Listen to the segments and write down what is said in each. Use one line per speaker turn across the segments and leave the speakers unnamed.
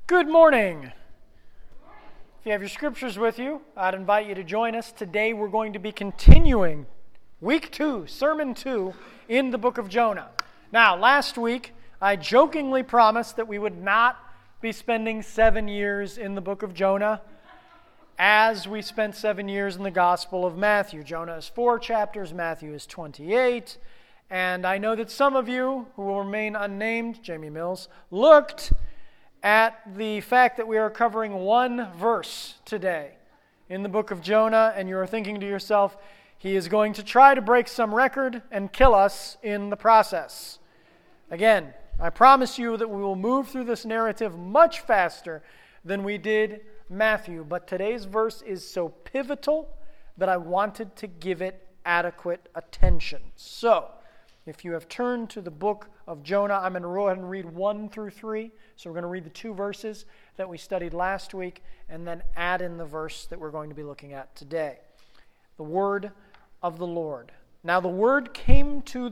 Good morning. If you have your scriptures with you, I'd invite you to join us. Today we're going to be continuing week 2, sermon 2, in the book of Jonah. Now, last week, I jokingly promised that we would not be spending 7 years in the book of Jonah as we spent 7 years in the Gospel of Matthew. Jonah is 4 chapters, Matthew is 28, and I know that some of you who will remain unnamed, Jamie Mills, looked at the fact that we are covering one verse today in the book of Jonah, and you are thinking to yourself, he is going to try to break some record and kill us in the process. Again, I promise you that we will move through this narrative much faster than we did Matthew, but today's verse is so pivotal that I wanted to give it adequate attention. So, if you have turned to the book of Jonah, I'm going to go ahead and read 1 through 3. So we're going to read the 2 verses that we studied last week and then add in the verse that we're going to be looking at today. The word of the Lord. Now the word of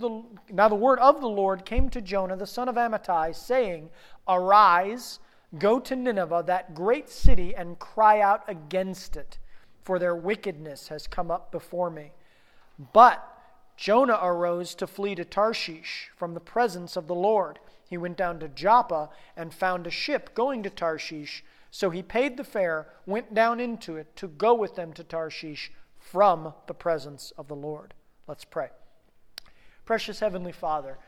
the Lord came to Jonah, the son of Amittai, saying, "Arise, go to Nineveh, that great city, and cry out against it, for their wickedness has come up before me." But Jonah arose to flee to Tarshish from the presence of the Lord. He went down to Joppa and found a ship going to Tarshish. So he paid the fare, went down into it to go with them to Tarshish from the presence of the Lord. Let's pray. Precious Heavenly Father,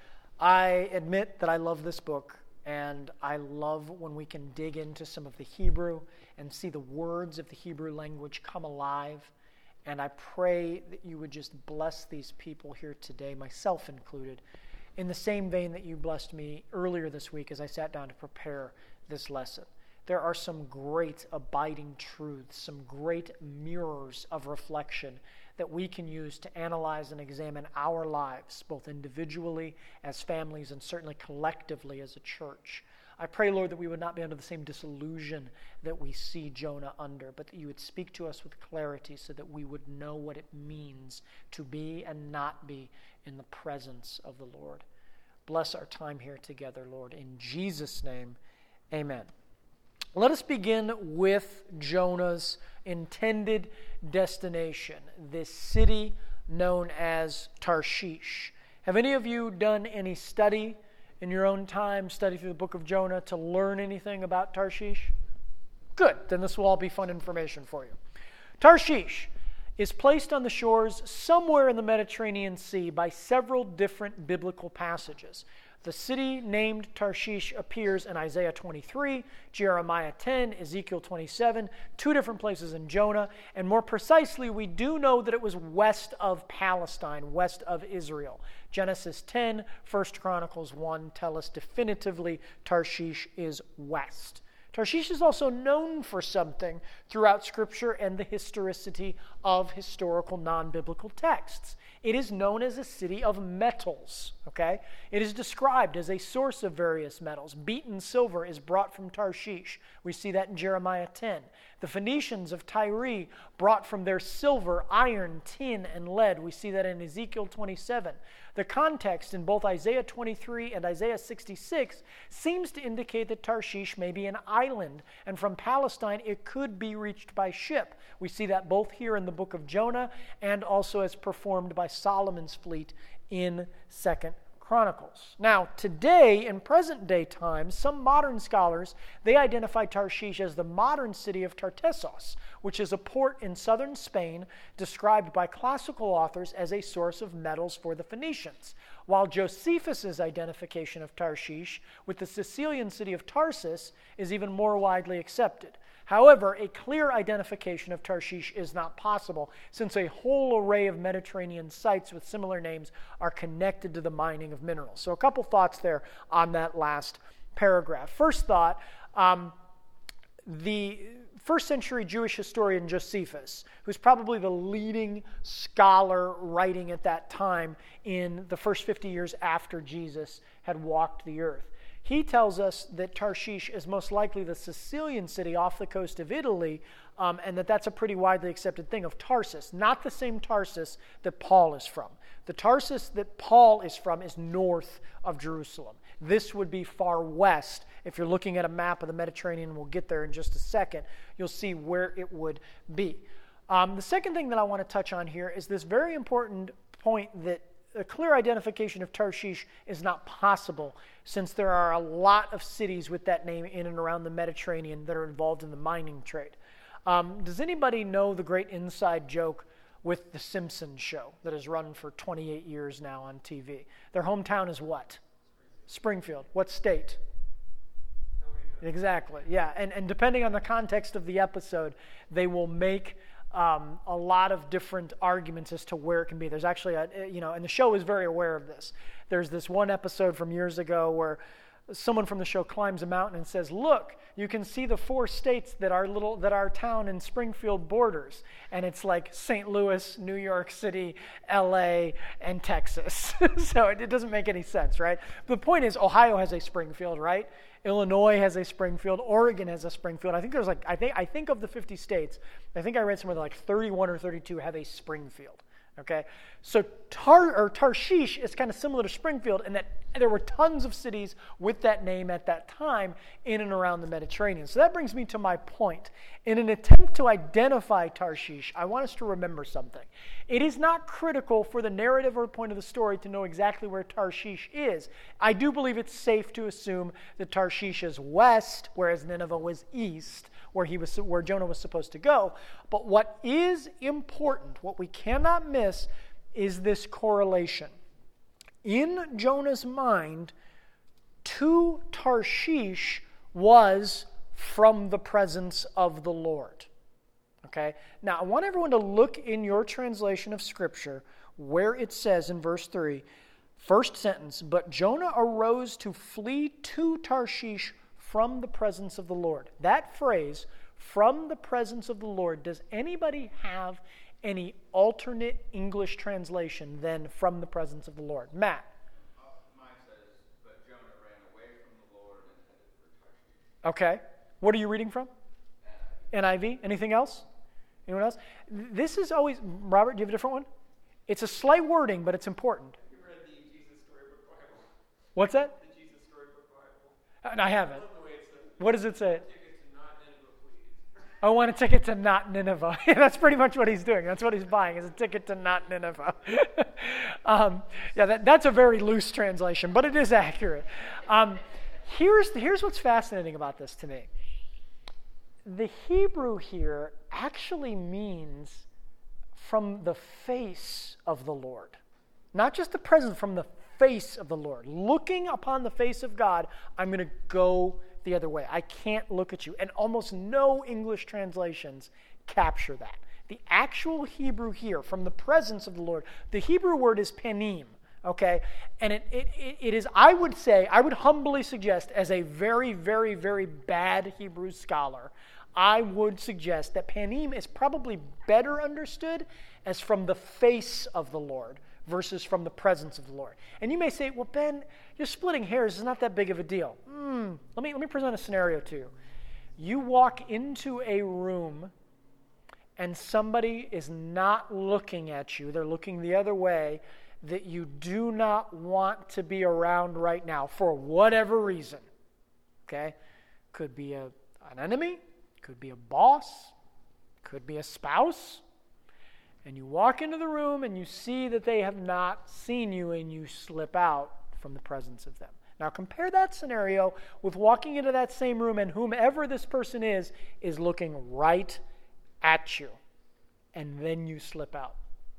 I admit that I love this book, and I love when we can dig into some of the Hebrew and see the words of the Hebrew language come alive. And I pray that you would just bless these people here today, myself included, in the same vein that you blessed me earlier this week as I sat down to prepare this lesson. There are some great abiding truths, some great mirrors of reflection that we can use to analyze and examine our lives, both individually, as families, and certainly collectively as a church. I pray, Lord, that we would not be under the same disillusion that we see Jonah under, but that you would speak to us with clarity so that we would know what it means to be and not be in the presence of the Lord. Bless our time here together, Lord. In Jesus' name, amen. Let us begin with Jonah's intended destination, this city known as Tarshish. Have any of you done any study in your own time, study through the book of Jonah to learn anything about Tarshish? Good, then this will all be fun information for you. Tarshish is placed on the shores somewhere in the Mediterranean Sea by several different biblical passages. The city named Tarshish appears in Isaiah 23, Jeremiah 10, Ezekiel 27, 2 different places in Jonah, and more precisely, we do know that it was west of Palestine, west of Israel. Genesis 10, 1 Chronicles 1 tell us definitively Tarshish is west. Tarshish is also known for something throughout Scripture and the historicity of historical non-biblical texts. It is known as a city of metals, okay? It is described as a source of various metals. Beaten silver is brought from Tarshish. We see that in Jeremiah 10. The Phoenicians of Tyre brought from their silver, iron, tin, and lead. We see that in Ezekiel 27. The context in both Isaiah 23 and Isaiah 66 seems to indicate that Tarshish may be an island, and from Palestine it could be reached by ship. We see that both here in the book of Jonah and also as performed by Solomon's fleet in 2 Chronicles. Now, today, in present-day times, some modern scholars, they identify Tarshish as the modern city of Tartessos, which is a port in southern Spain described by classical authors as a source of metals for the Phoenicians, while Josephus' identification of Tarshish with the Sicilian city of Tarsus is even more widely accepted. However, a clear identification of Tarshish is not possible, since a whole array of Mediterranean sites with similar names are connected to the mining of minerals. So a couple thoughts there on that last paragraph. First thought, the first century Jewish historian Josephus, who's probably the leading scholar writing at that time in the first 50 years after Jesus had walked the earth, he tells us that Tarshish is most likely the Sicilian city off the coast of Italy, and that's a pretty widely accepted thing, of Tarsus, not the same Tarsus that Paul is from. The Tarsus that Paul is from is north of Jerusalem. This would be far west If you're looking at a map of the Mediterranean, we'll get there in just a second, you'll see where it would be. The second thing that I want to touch on here is this very important point that a clear identification of Tarshish is not possible, since there are a lot of cities with that name in and around the Mediterranean that are involved in the mining trade. Does anybody know the great inside joke with The Simpsons show that has run for 28 years now on TV? Their hometown is what? Springfield. What state? Exactly, yeah. And depending on the context of the episode, they will make a lot of different arguments as to where it can be. There's actually and the show is very aware of this. There's this one episode from years ago where someone from the show climbs a mountain and says, "Look, you can see the 4 states that our town in Springfield borders," and it's like St. Louis, New York City, L.A., and Texas. So it doesn't make any sense, right? The point is, Ohio has a Springfield, right? Illinois has a Springfield. Oregon has a Springfield. I think there's I think of the 50 states, I think I read somewhere like 31 or 32 have a Springfield. Okay, so Tarshish is kind of similar to Springfield in that there were tons of cities with that name at that time in and around the Mediterranean. So that brings me to my point. In an attempt to identify Tarshish, I want us to remember something. It is not critical for the narrative or point of the story to know exactly where Tarshish is. I do believe it's safe to assume that Tarshish is west, whereas Nineveh was east, where Jonah was supposed to go. But what is important, what we cannot miss, is this correlation. In Jonah's mind, to Tarshish was from the presence of the Lord. Okay? Now, I want everyone to look in your translation of Scripture where it says in verse 3, first sentence, "But Jonah arose to flee to Tarshish from the presence of the Lord." That phrase, "from the presence of the Lord," does anybody have any alternate English translation than "from the presence of the Lord"? Matt?
Mine says, "But Jonah ran away from the Lord and headed for Tarshish."
Okay. What are you reading from? NIV. Anything else? Anyone else? This is always... Robert, do you have a different one? It's a slight wording, but it's important.
Have you read the Jesus Storybook Bible?
What's that?
The Jesus Storybook Bible.
I haven't. What does it say?
I
want a ticket to not Nineveh. That's pretty much what he's doing. That's what he's buying, is a ticket to not Nineveh. That's a very loose translation, but it is accurate. Here's what's fascinating about this to me. The Hebrew here actually means from the face of the Lord. Not just the presence, from the face of the Lord. Looking upon the face of God, I'm going to go the other way. I can't look at you. And almost no English translations capture that. The actual Hebrew here, from the presence of the Lord, the Hebrew word is panim, okay? And it is, I would humbly suggest, as a very, very, very bad Hebrew scholar, I would suggest that panim is probably better understood as from the face of the Lord versus from the presence of the Lord. And you may say, well, Ben, you're splitting hairs. It's not that big of a deal. Let me present a scenario to you. You walk into a room and somebody is not looking at you. They're looking the other way, that you do not want to be around right now for whatever reason. Okay? Could be an enemy. Could be a boss. Could be a spouse. And you walk into the room and you see that they have not seen you, and you slip out from the presence of them. Now compare that scenario with walking into that same room and whomever this person is looking right at you, and then you slip out.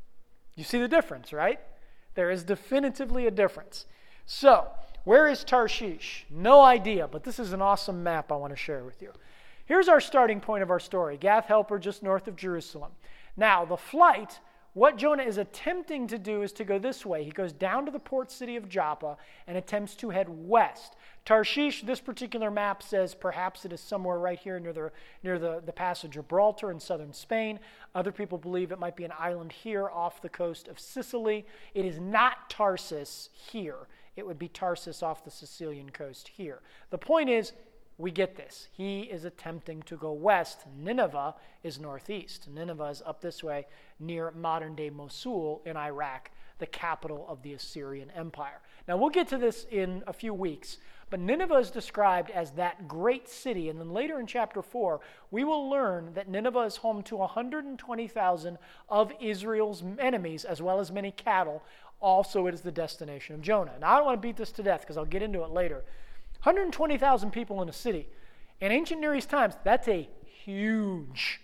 You see the difference, right? There is definitively a difference. So, where is Tarshish? No idea, but this is an awesome map I want to share with you. Here's our starting point of our story. Gath-Hepher, just north of Jerusalem. Now, the flight, what Jonah is attempting to do is to go this way. He goes down to the port city of Joppa and attempts to head west. Tarshish, this particular map says perhaps it is somewhere right here near the Pass of Gibraltar in southern Spain. Other people believe it might be an island here off the coast of Sicily. It is not Tarsus here. It would be Tarsus off the Sicilian coast here. The point is, we get this. He is attempting to go west. Nineveh is northeast. Nineveh is up this way near modern-day Mosul in Iraq. the capital of the Assyrian Empire. Now, we'll get to this in a few weeks, but Nineveh is described as that great city, and then later in chapter 4, we will learn that Nineveh is home to 120,000 of Israel's enemies, as well as many cattle. Also, it is the destination of Jonah. Now, I don't want to beat this to death because I'll get into it later. 120,000 people in a city. In ancient Near East times, that's a huge,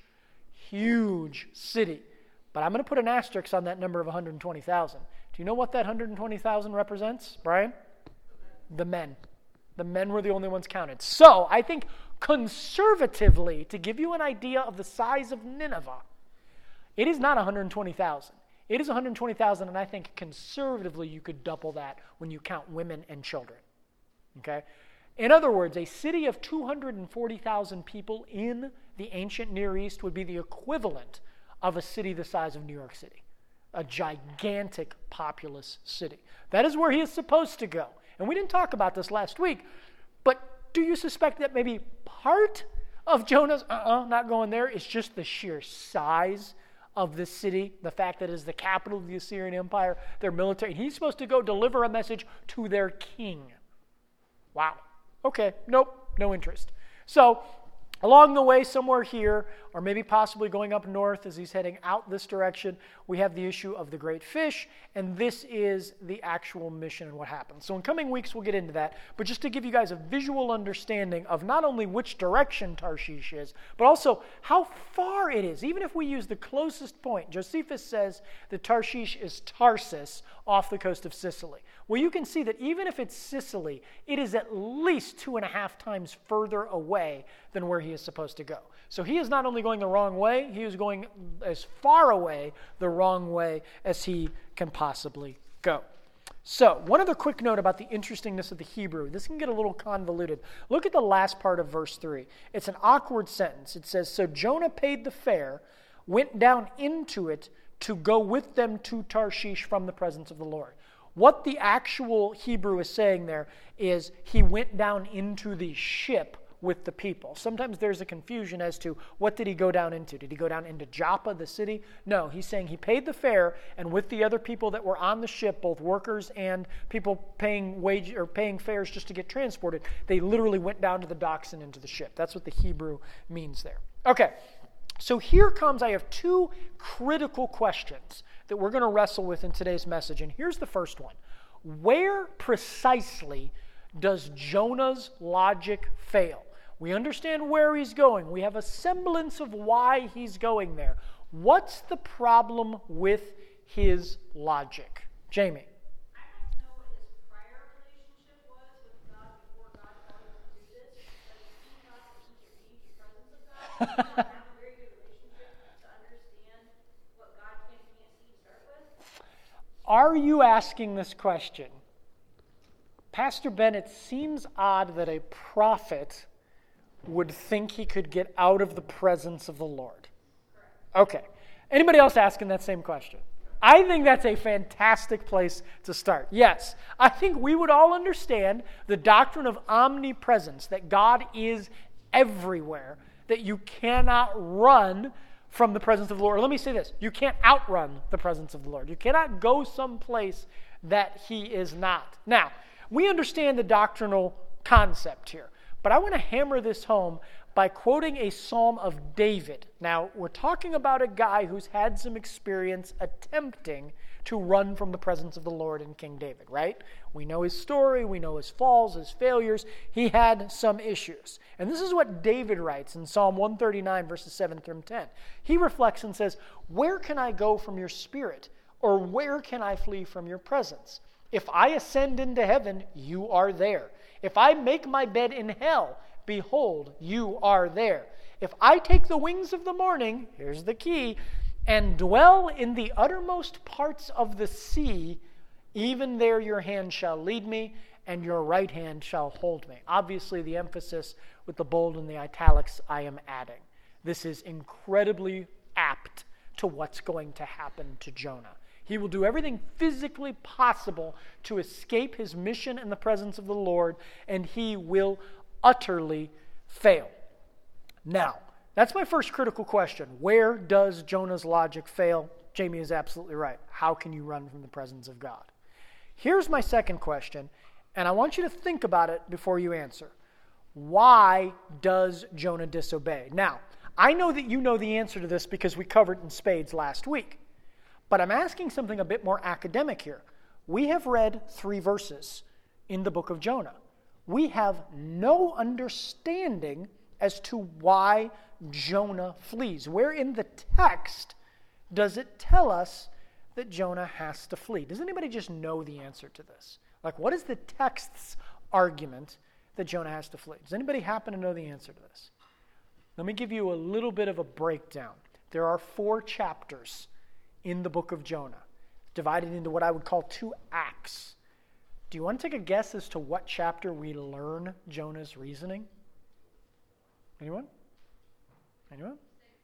huge city. But I'm going to put an asterisk on that number of 120,000. Do you know what that 120,000 represents, Brian? The men. The men were the only ones counted. So I think conservatively, to give you an idea of the size of Nineveh, it is not 120,000. It is 120,000, and I think conservatively you could double that when you count women and children. Okay? In other words, a city of 240,000 people in the ancient Near East would be the equivalent of a city the size of New York City. A gigantic populous city. That is where he is supposed to go. And we didn't talk about this last week, but do you suspect that maybe part of Jonah's not going there is just the sheer size of this city, the fact that it is the capital of the Assyrian Empire, their military. He's supposed to go deliver a message to their king. Wow. Okay, nope, no interest. So, along the way, somewhere here, or maybe possibly going up north as he's heading out this direction, we have the issue of the great fish, and this is the actual mission and what happens. So in coming weeks, we'll get into that, but just to give you guys a visual understanding of not only which direction Tarshish is, but also how far it is. Even if we use the closest point, Josephus says that Tarshish is Tarsus off the coast of Sicily. Well, you can see that even if it's Sicily, it is at least 2.5 times further away than where he is supposed to go. So he is not only going the wrong way, he is going as far away the wrong way as he can possibly go. So, one other quick note about the interestingness of the Hebrew. This can get a little convoluted. Look at the last part of verse 3. It's an awkward sentence. It says, "So Jonah paid the fare, went down into it to go with them to Tarshish from the presence of the Lord." What the actual Hebrew is saying there is he went down into the ship with the people. Sometimes there's a confusion as to what did he go down into? Did he go down into Joppa, the city? No, he's saying he paid the fare, and with the other people that were on the ship, both workers and people paying fares just to get transported, they literally went down to the docks and into the ship. That's what the Hebrew means there. Okay, so here comes, I have 2 critical questions that we're going to wrestle with in today's message, and here's the first one. Where precisely does Jonah's logic fail? We understand where he's going. We have a semblance of why he's going there. What's the problem with his logic? Jamie.
I'd like to know what his prior relationship was with God before God told him to do this. Because he thought that he could leave the presence of God. He did not have a very good relationship to understand what God can and can't see to start with.
Are you asking this question? Pastor Ben, it seems odd that a prophet would think he could get out of the presence of the Lord. Okay. Anybody else asking that same question? I think that's a fantastic place to start. Yes, I think we would all understand the doctrine of omnipresence, that God is everywhere, that you cannot run from the presence of the Lord. Or let me say this, you can't outrun the presence of the Lord. You cannot go someplace that he is not. Now, we understand the doctrinal concept here, but I want to hammer this home by quoting a psalm of David. Now, we're talking about a guy who's had some experience attempting to run from the presence of the Lord in King David, right? We know his story, we know his falls, his failures. He had some issues. And this is what David writes in Psalm 139, verses 7 through 10. He reflects and says, "Where can I go from your spirit? Or where can I flee from your presence? If I ascend into heaven, you are there. If I make my bed in hell, behold, you are there. If I take the wings of the morning," here's the key, "and dwell in the uttermost parts of the sea, even there your hand shall lead me, and your right hand shall hold me." Obviously, the emphasis with the bold and the italics I am adding. This is incredibly apt to what's going to happen to Jonah. He will do everything physically possible to escape his mission in the presence of the Lord, and he will utterly fail. Now, that's my first critical question. Where does Jonah's logic fail? Jamie is absolutely right. How can you run from the presence of God? Here's my second question, and I want you to think about it before you answer. Why does Jonah disobey? Now, I know that you know the answer to this because we covered it in spades last week. But I'm asking something a bit more academic here. We have read 3 verses in the book of Jonah. We have no understanding as to why Jonah flees. Where in the text does it tell us that Jonah has to flee? Does anybody just know the answer to this? Like, what is the text's argument that Jonah has to flee? Does anybody happen to know the answer to this? Let me give you a little bit of a breakdown. There are 4 chapters in the book of Jonah, divided into what I would call 2 acts. Do you want to take a guess as to what chapter we learn Jonah's reasoning? Anyone? Anyone?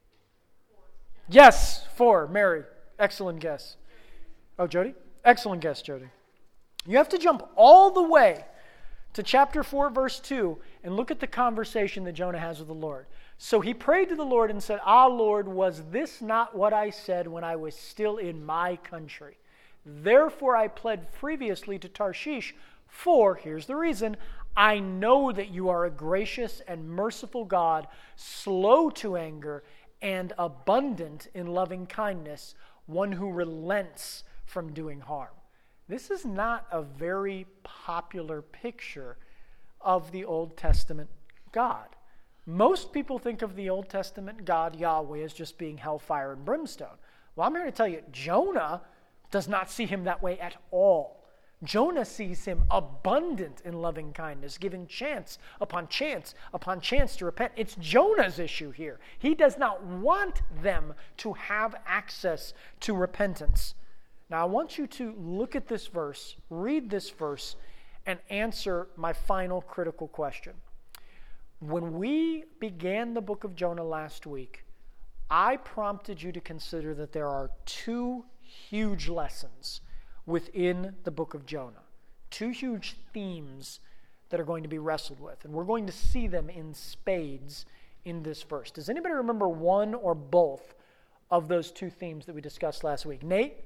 Yes, 4. Mary. Excellent guess. Oh, Jody? Excellent guess, Jody. You have to jump all the way to chapter 4, verse 2, and look at the conversation that Jonah has with the Lord. So he prayed to the Lord and said, "Ah, Lord, was this not what I said when I was still in my country? Therefore I pled previously to Tarshish, for," here's the reason, "I know that you are a gracious and merciful God, slow to anger and abundant in loving kindness, one who relents from doing harm." This is not a very popular picture of the Old Testament God. Most people think of the Old Testament God, Yahweh, as just being hellfire and brimstone. Well, I'm here to tell you, Jonah does not see him that way at all. Jonah sees him abundant in loving kindness, giving chance upon chance upon chance to repent. It's Jonah's issue here. He does not want them to have access to repentance. Now, I want you to look at this verse, read this verse, and answer my final critical question. When we began the book of Jonah last week, I prompted you to consider that there are 2 huge lessons within the book of Jonah. 2 huge themes that are going to be wrestled with. And we're going to see them in spades in this verse. Does anybody remember one or both of those 2 themes that we discussed last week? Nate?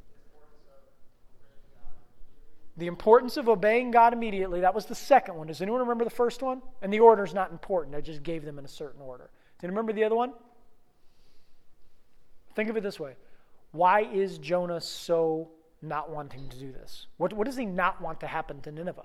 The importance of obeying God immediately. That was the second one. Does anyone remember the first one? And the order is not important. I just gave them in a certain order. Do you remember the other one? Think of it this way. Why is Jonah so not wanting to do this? What does he not want to happen to Nineveh?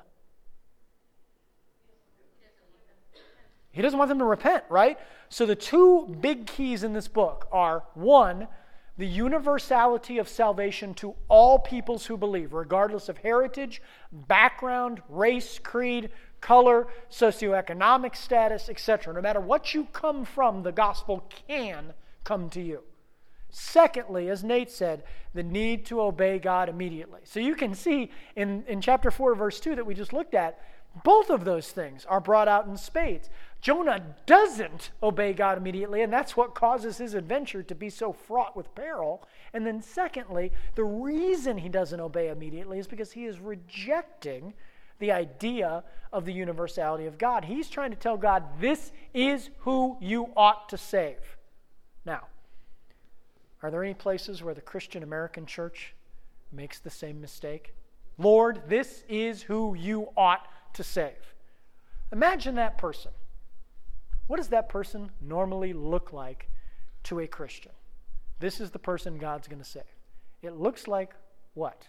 He doesn't want them to repent, right? So the 2 big keys in this book are, 1, the universality of salvation to all peoples who believe, regardless of heritage, background, race, creed, color, socioeconomic status, etc. No matter what you come from, the gospel can come to you. Secondly, as Nate said, the need to obey God immediately. So you can see in chapter 4, verse 2 that we just looked at, both of those things are brought out in spades. Jonah doesn't obey God immediately, and that's what causes his adventure to be so fraught with peril. And then secondly, the reason he doesn't obey immediately is because he is rejecting the idea of the universality of God. He's trying to tell God, this is who you ought to save. Now, are there any places where the Christian American church makes the same mistake? Lord, this is who you ought to save. Imagine that person. What does that person normally look like to a Christian? This is the person God's going to save. It looks like what?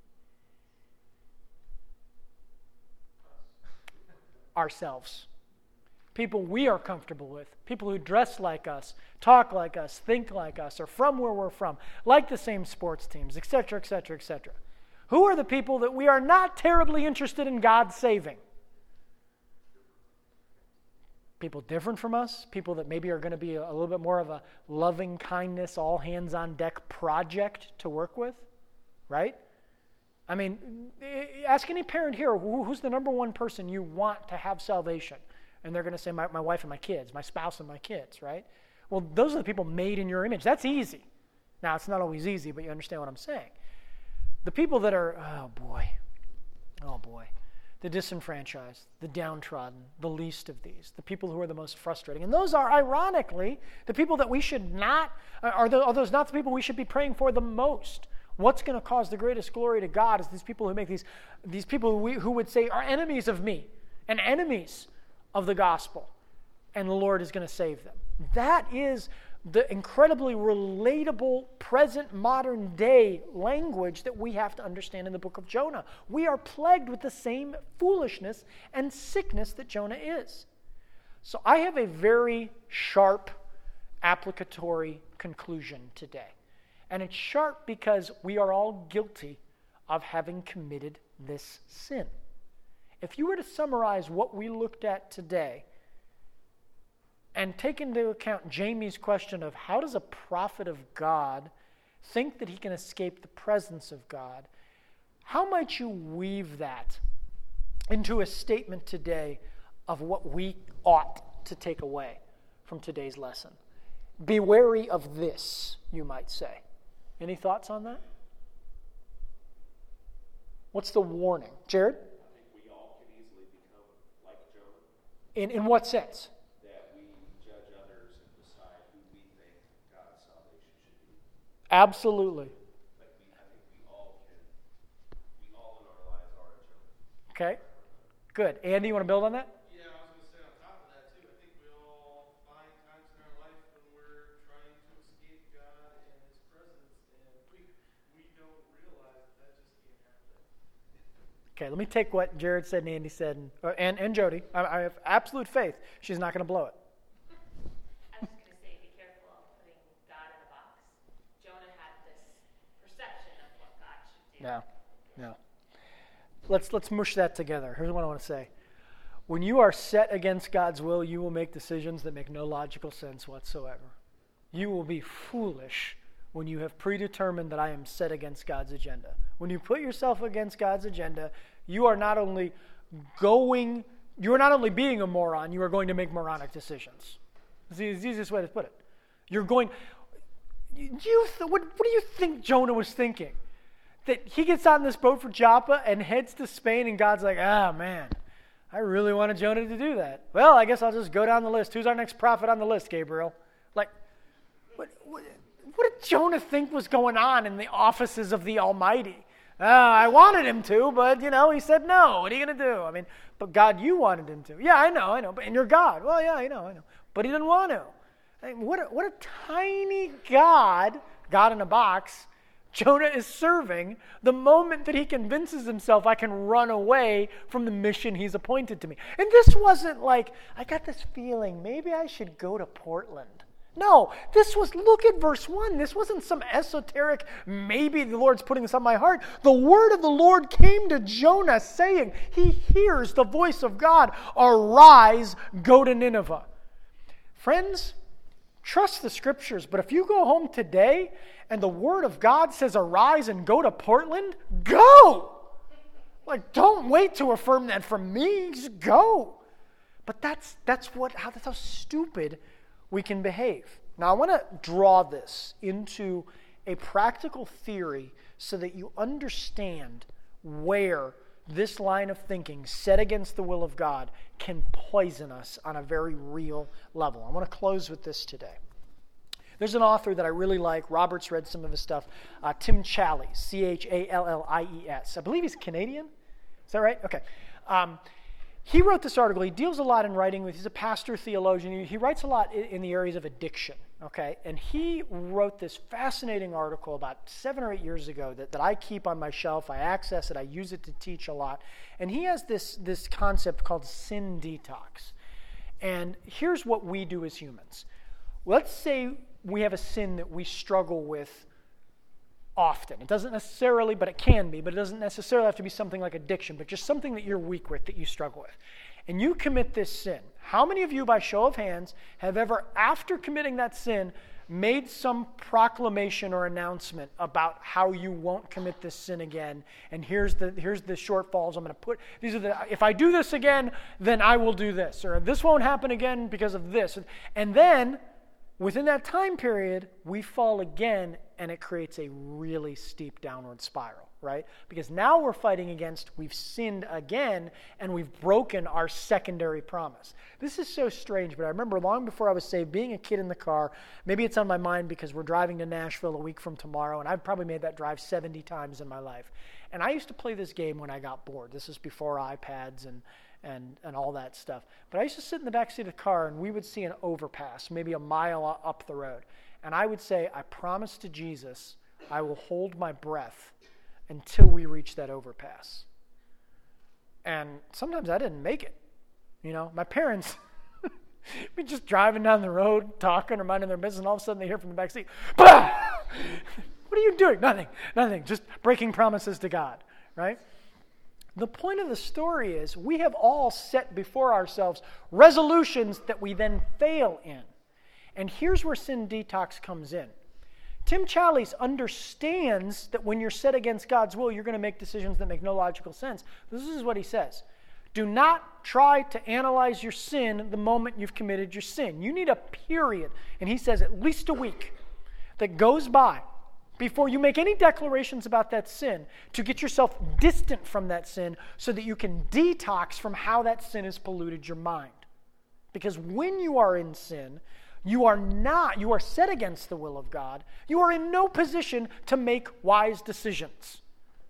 Ourselves. People we are comfortable with. People who dress like us, talk like us, think like us, are from where we're from, like the same sports teams, etc., etc., etc. Who are the people that we are not terribly interested in God saving? People different from us, people that maybe are going to be a little bit more of a loving kindness, all hands on deck project to work with, right? I mean, ask any parent here, who's the number one person you want to have salvation? And they're going to say, my wife and my kids, my spouse and my kids, right? Well, those are the people made in your image. That's easy. Now, it's not always easy, but you understand what I'm saying. The people that are, oh boy. the disenfranchised, the downtrodden, the least of these, the people who are the most frustrating. And those are, ironically, the people that we should not, are those not the people we should be praying for the most? What's going to cause the greatest glory to God is these people who make these people who would say are enemies of me and enemies of the gospel. And the Lord is going to save them. That is the incredibly relatable present modern day language that we have to understand in the book of Jonah. We are plagued with the same foolishness and sickness that Jonah is. So I have a very sharp applicatory conclusion today. And it's sharp because we are all guilty of having committed this sin. If you were to summarize what we looked at today and take into account Jamie's question of how does a prophet of God think that he can escape the presence of God, how might you weave that into a statement today of what we ought to take away from today's lesson? Be wary of this, you might say. Any thoughts on that? What's the warning? Jared?
I think we all can easily become like Jonah.
In what sense?
That we judge others and decide who we think God's salvation should be.
Absolutely.
I think we all in our lives are a Jonah.
Okay. Good. Andy, you want to build on that?
Yeah, I was going to say on top of that too, I think we all find times in our life when we're trying to escape God and His presence, and we don't realize that just can't happen.
Okay, let me take what Jared said and Andy said, and Jody. I have absolute faith she's not going to blow it.
I was just going to say, be careful of putting God in a box. Jonah had this perception of what God should do.
No. Let's mush that together. Here's what I want to say. When you are set against God's will, you will make decisions that make no logical sense whatsoever. You will be foolish when you have predetermined that I am set against God's agenda. When you put yourself against God's agenda, you are not only being a moron, you are going to make moronic decisions. It's the easiest way to put it. What do you think Jonah was thinking? That he gets on this boat for Joppa and heads to Spain, and God's like, man, I really wanted Jonah to do that. Well, I guess I'll just go down the list. Who's our next prophet on the list, Gabriel? Like, what did Jonah think was going on in the offices of the Almighty? I wanted him to, but, he said no. What are you going to do? I mean, but God, you wanted him to. Yeah, I know. And you're God. Well, yeah, I know. But he didn't want to. I mean, what a tiny God in a box, Jonah is serving the moment that he convinces himself I can run away from the mission he's appointed to me. And this wasn't like, I got this feeling, maybe I should go to Portland. No, look at verse 1. This wasn't some esoteric, maybe the Lord's putting this on my heart. The word of the Lord came to Jonah saying, he hears the voice of God, arise, go to Nineveh. Friends, trust the scriptures, but if you go home today and the word of God says arise and go to Portland, go! Like, don't wait to affirm that from me, just go. But that's how stupid we can behave. Now, I want to draw this into a practical theory so that you understand where this line of thinking, set against the will of God, can poison us on a very real level. I want to close with this today. There's an author that I really like. Robert's read some of his stuff. Tim Challies, Challies. I believe he's Canadian. Is that right? Okay. He wrote this article. He deals a lot in writing with, he's a pastor, theologian. He writes a lot in the areas of addiction, okay? And he wrote this fascinating article about 7 or 8 years ago that I keep on my shelf. I access it. I use it to teach a lot. And he has this concept called sin detox. And here's what we do as humans. Let's say we have a sin that we struggle with often. It doesn't necessarily, but it can be, but it doesn't necessarily have to be something like addiction, but just something that you're weak with, that you struggle with. And you commit this sin. How many of you, by show of hands, have ever, after committing that sin, made some proclamation or announcement about how you won't commit this sin again? And here's the shortfalls I'm going to put. If I do this again, then I will do this. Or this won't happen again because of this. And then, within that time period, we fall again, and it creates a really steep downward spiral. right? Because now we're fighting against, we've sinned again, and we've broken our secondary promise. This is so strange, but I remember long before I was saved, being a kid in the car, maybe it's on my mind because we're driving to Nashville a week from tomorrow, and I've probably made that drive 70 times in my life. And I used to play this game when I got bored. This is before iPads and all that stuff. But I used to sit in the back seat of the car, and we would see an overpass, maybe a mile up the road. And I would say, I promise to Jesus, I will hold my breath until we reach that overpass. And sometimes I didn't make it. You know, my parents be just driving down the road, talking or minding their business, and all of a sudden they hear from the back seat, bah! What are you doing? Nothing. Just breaking promises to God, right? The point of the story is we have all set before ourselves resolutions that we then fail in. And here's where Sin Detox comes in. Tim Challies understands that when you're set against God's will, you're going to make decisions that make no logical sense. This is what he says. Do not try to analyze your sin the moment you've committed your sin. You need a period, and he says at least a week, that goes by before you make any declarations about that sin to get yourself distant from that sin so that you can detox from how that sin has polluted your mind. Because when you are in sin, you are set against the will of God. You are in no position to make wise decisions.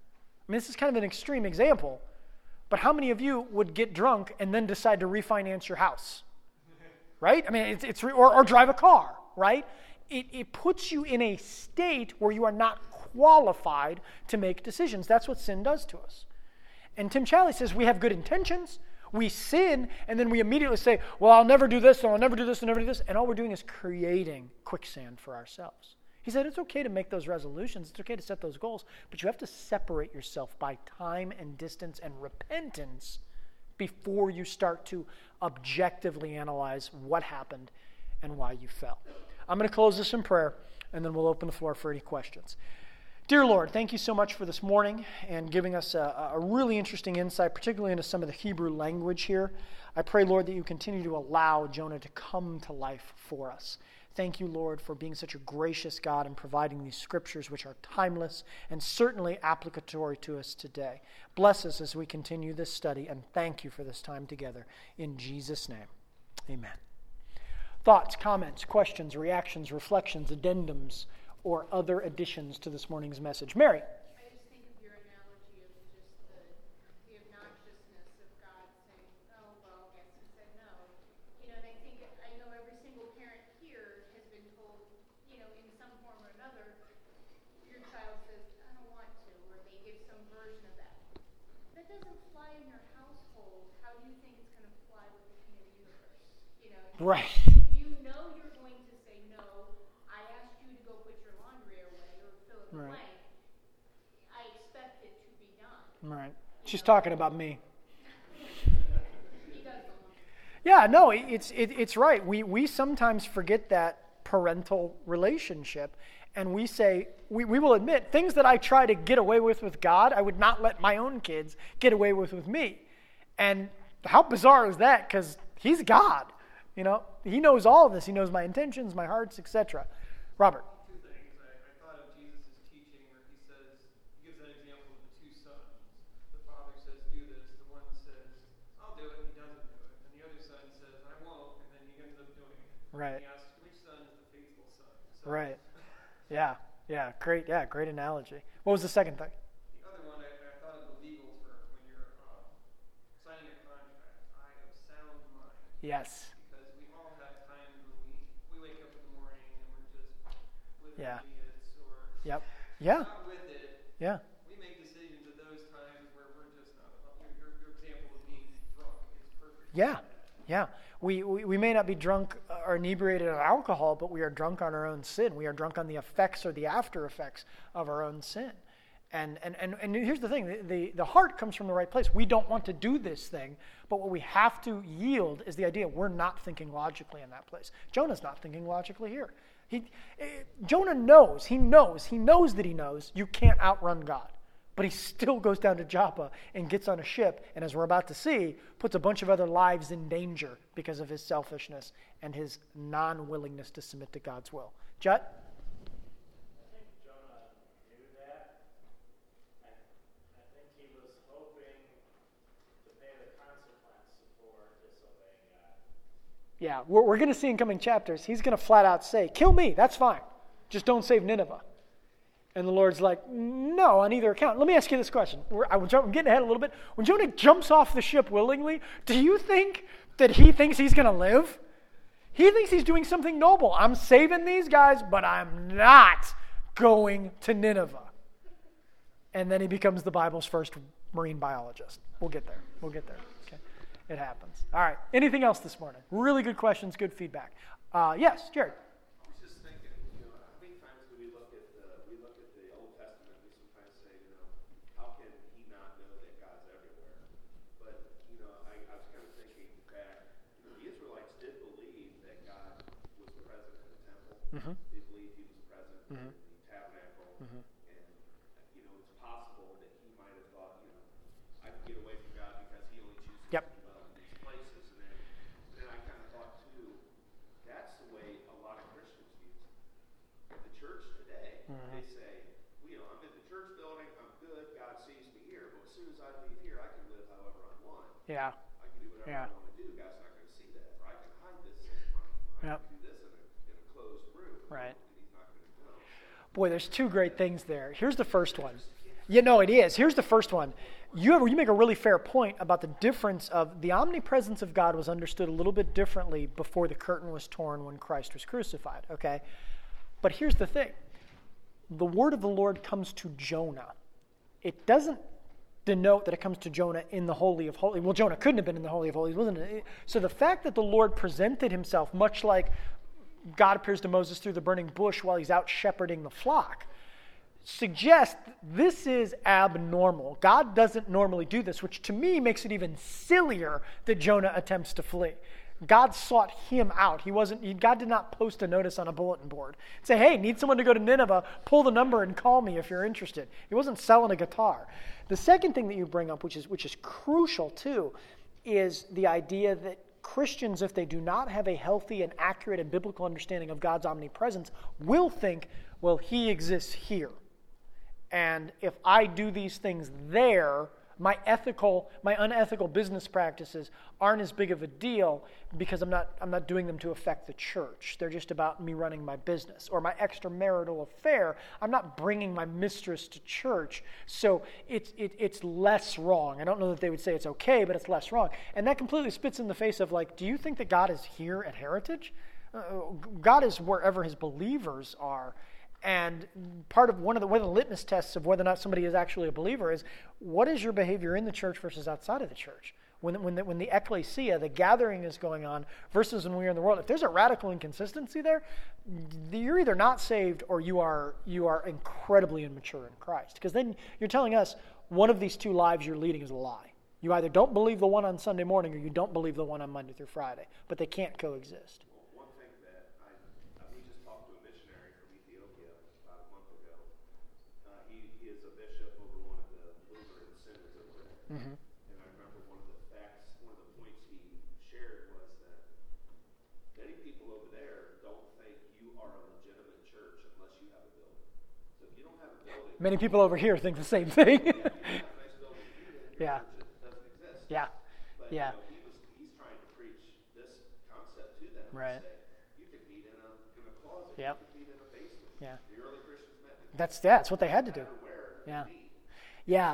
I mean, this is kind of an extreme example, but how many of you would get drunk and then decide to refinance your house? Right? I mean, or drive a car, right? It puts you in a state where you are not qualified to make decisions. That's what sin does to us. And Tim Challies says we have good intentions. We sin, and then we immediately say, well, I'll never do this, and I'll never do this, and never do this. And all we're doing is creating quicksand for ourselves. He said it's okay to make those resolutions. It's okay to set those goals, but you have to separate yourself by time and distance and repentance before you start to objectively analyze what happened and why you fell. I'm going to close this in prayer, and then we'll open the floor for any questions. Dear Lord, thank you so much for this morning and giving us a really interesting insight, particularly into some of the Hebrew language here. I pray, Lord, that you continue to allow Jonah to come to life for us. Thank you, Lord, for being such a gracious God and providing these scriptures which are timeless and certainly applicatory to us today. Bless us as we continue this study, and thank you for this time together. In Jesus' name, amen. Thoughts, comments, questions, reactions, reflections, addendums, or other additions to this morning's message. Mary.
I just think of your analogy of just the obnoxiousness of God saying, oh, well, I guess he said no. You know, and I know every single parent here has been told, you know, in some form or another, your child says, I don't want to, or they give some version of that. That doesn't fly in your household. How do you think it's going to fly within the universe? You know,
Right.
You know you're going to say no. I asked you to go put your laundry away or fill in the
Right.
blank. I expect it to be done.
Right. She's talking about me.
He does the laundry.
Yeah, no, it's right. We sometimes forget that parental relationship, and we say, we will admit, things that I try to get away with God, I would not let my own kids get away with me. And how bizarre is that? Because he's God. You know, he knows all of this. He knows my intentions, my hearts, etc. Robert.
Two things. I thought of Jesus' teaching where he gives that example of the two sons. The father says, do this. The one says, I'll do it, and he doesn't do it. And the other son says, I won't, and then he ends up doing it.
Right.
And he asks, which son is the faithful son? So
Right. Yeah. Great analogy. What was the second thing?
The other one, I thought of the legal term when you're signing a contract. I have sound mind.
Yes.
Because we all have times when we wake up in the morning and we're just living
Yeah.
idiots or
Yep. Yeah.
not with it.
Yeah.
We make decisions at those times where we're just not. Your example of being drunk is perfect.
Yeah. We may not be drunk or inebriated on alcohol, but we are drunk on our own sin. We are drunk on the effects or the after effects of our own sin. And here's the thing, the heart comes from the right place. We don't want to do this thing, but what we have to yield is the idea we're not thinking logically in that place. Jonah's not thinking logically here. Jonah knows that he knows you can't outrun God. But he still goes down to Joppa and gets on a ship, and as we're about to see, puts a bunch of other lives in danger because of his selfishness and his non-willingness to submit to God's will. Jut?
I think Jonah knew that. I
Yeah, we're going to see in coming chapters, he's going to flat out say, kill me, that's fine. Just don't save Nineveh. And the Lord's like, no, on either account. Let me ask you this question. I'm getting ahead a little bit. When Jonah jumps off the ship willingly, do you think that he thinks he's going to live? He thinks he's doing something noble. I'm saving these guys, but I'm not going to Nineveh. And then he becomes the Bible's first marine biologist. We'll get there. Okay. It happens. All right. Anything else this morning? Really good questions, good feedback. Yes, Jared.
I was just thinking, how many times do we look at the Old Testament, we sometimes say, how can he not know that God's everywhere? But, I was kind of thinking back, the Israelites did believe that God was present in the temple.
Mm-hmm.
They believed he was present in the tabernacle.
Mm-hmm.
And, it's possible that he might have thought, I can get away from God because he only chooses
Yep.
to dwell in these places. And then I kind of thought, too, that's the way a lot of Christians view it. The church today, they say, I'm in the church building, I'm good, God sees me here, but as soon as I leave here, I can live however I want.
Yeah.
I can do whatever
Yeah.
I want to do. God's not going to see that. Or I can hide this sin from him. I
Yep.
can do this in a closed room.
Right.
And he's not going to know.
Boy, there's two great things there. Here's the first one. It is. Here's the first one. You make a really fair point about the difference of the omnipresence of God was understood a little bit differently before the curtain was torn when Christ was crucified, okay? But here's the thing. The word of the Lord comes to Jonah. It doesn't denote that it comes to Jonah in the Holy of Holies. Well, Jonah couldn't have been in the Holy of Holies, wasn't it? So the fact that the Lord presented himself, much like God appears to Moses through the burning bush while he's out shepherding the flock, suggests this is abnormal. God doesn't normally do this, which to me makes it even sillier that Jonah attempts to flee. God sought him out. God did not post a notice on a bulletin board. Say, hey, need someone to go to Nineveh, pull the number and call me if you're interested. He wasn't selling a guitar. The second thing that you bring up, which is crucial too, is the idea that Christians, if they do not have a healthy and accurate and biblical understanding of God's omnipresence, will think, well, he exists here. And if I do these things there, my unethical business practices aren't as big of a deal because I'm not doing them to affect the church. They're just about me running my business. Or my extramarital affair, I'm not bringing my mistress to church. So it's less wrong. I don't know that they would say it's okay, but it's less wrong. And that completely spits in the face of, do you think that God is here at Heritage? God is wherever his believers are. And part of one of the litmus tests of whether or not somebody is actually a believer is, what is your behavior in the church versus outside of the church? When the ecclesia, the gathering is going on, versus when we're in the world. If there's a radical inconsistency there, you're either not saved or you are incredibly immature in Christ. Because then you're telling us one of these two lives you're leading is a lie. You either don't believe the one on Sunday morning or you don't believe the one on Monday through Friday. But they can't coexist.
Mm-hmm. And I remember one of the points he shared was that many people over there don't think you are a legitimate church unless you have a building. So if you don't have a building...
Many people over here think the same thing.
Yeah, if you have a nice building here, your church doesn't exist.
Yeah.
But
yeah.
He's trying to preach this concept to them.
Right.
Say, you can meet in a closet.
Yep.
You can meet in a basement.
Yeah.
The early Christians met.
That's what they had to do. Yeah. Yeah.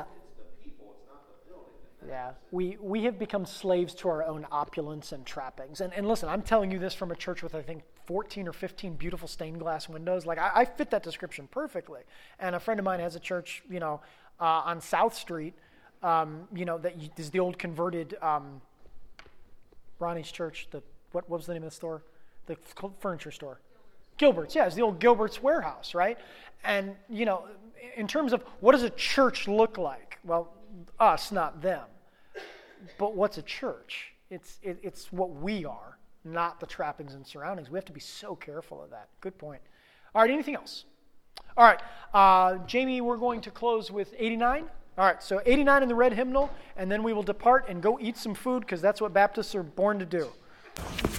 Yeah, we have become slaves to our own opulence and trappings. And listen, I'm telling you this from a church with, I think, 14 or 15 beautiful stained glass windows. I fit that description perfectly. And a friend of mine has a church, on South Street, that is the old converted Ronnie's church. What was the name of the store? The furniture store. Gilbert's, yeah, it's the old Gilbert's warehouse, right? And, in terms of what does a church look like? Well, us, not them. But what's a church? It's what we are, not the trappings and surroundings. We have to be so careful of that. Good point. All right, anything else? All right, Jamie, we're going to close with 89. All right, so 89 in the red hymnal, and then we will depart and go eat some food because that's what Baptists are born to do.